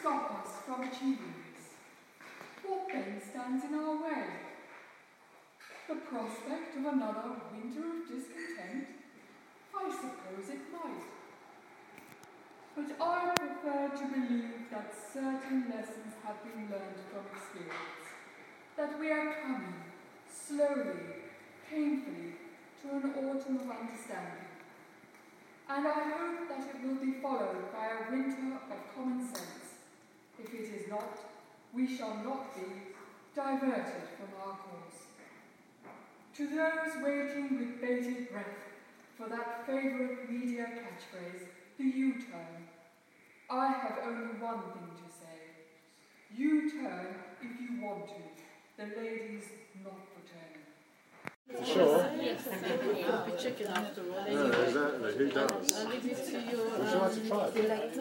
stop us from achieving this? What then stands in our way? The prospect of another winter of discontent? I suppose it might. But I prefer to believe that certain lessons have been learned from experience, that we are coming, slowly, painfully, to an autumn of understanding. And I hope that it will be followed by a winter of common sense. If it is not, we shall not be diverted from our course. To those waiting with bated breath for that favourite media catchphrase, the U-turn, I have only one thing to say. U-turn if you want to. The ladies not for turning. Sure. Yes. I'll be checking after all. No, exactly. Who does? I'll leave it to you. Would you like to try it?